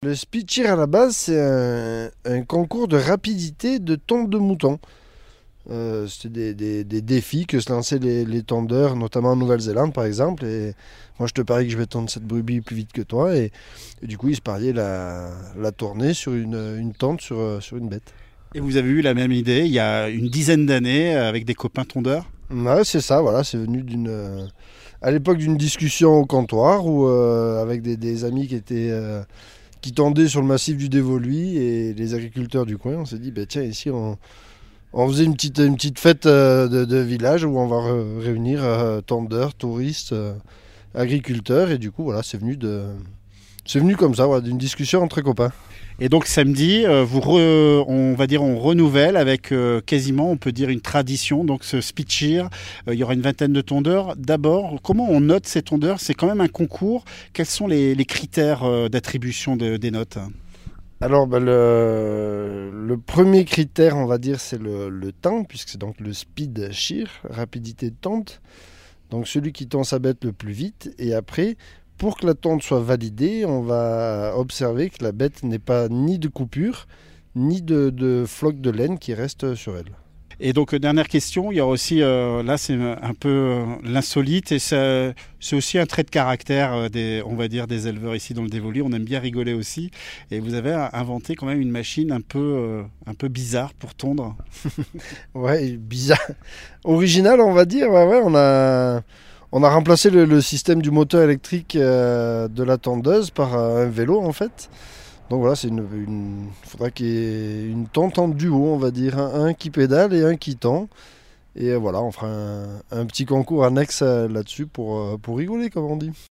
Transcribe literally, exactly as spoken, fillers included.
Le speed cheer à la base, c'est un, un concours de rapidité de tonte de mouton. Euh, c'était des, des- des défis que se lançaient les, les tondeurs, notamment en Nouvelle-Zélande par exemple. Et moi, je te parie que je vais tondre cette brebis plus vite que toi. Et, et du coup, ils se pariaient la, la tourner sur une, une tente sur, euh, sur une bête. Et vous avez eu la même idée il y a une dizaine d'années avec des copains tondeurs? Ouais, c'est ça, voilà, c'est venu d'une, euh, à l'époque d'une discussion au comptoir où, euh, avec des, des amis qui étaient, euh, qui tendaient sur le massif du Dévoluy et les agriculteurs du coin. On s'est dit, bah, tiens, ici, on, on faisait une petite, une petite fête euh, de, de village où on va re- réunir euh, tondeurs, touristes, euh, agriculteurs. Et du coup, voilà, c'est venu, de, c'est venu comme ça, voilà, d'une discussion entre copains. Et donc samedi, euh, vous re- on va dire on renouvelle avec euh, quasiment, on peut dire une tradition. Donc ce speed cheer, euh, il y aura une vingtaine de tondeurs. D'abord, comment on note ces tondeurs? C'est quand même un concours. Quels sont les, les critères euh, d'attribution de- des notes? Alors, bah, le, le premier critère, on va dire, c'est le, le temps, puisque c'est donc le speed shear, rapidité de tonte. Donc, celui qui tond sa bête le plus vite. Et après, pour que la tonte soit validée, on va observer que la bête n'ait pas ni de coupure, ni de, de floc de laine qui reste sur elle. Et donc, euh, dernière question, il y a aussi, euh, là c'est un peu euh, l'insolite et ça- c'est aussi un trait de caractère euh, des, on va dire, des éleveurs ici dans le Dévoluy. On aime bien rigoler aussi. Et vous avez euh, inventé quand même une machine un peu, euh, un peu bizarre pour tondre. Ouais, bizarre. Original, on va dire. Ouais, ouais, on a, on a remplacé le, le système du moteur électrique euh, de la tondeuse par euh, un vélo, en fait. Donc voilà, c'est une, une, faudra qu'il y ait une tente en duo, on va dire, un, un qui pédale et un qui tend. Et euh, voilà, on fera un, un petit concours annexe euh, là-dessus pour, euh, pour rigoler, comme on dit.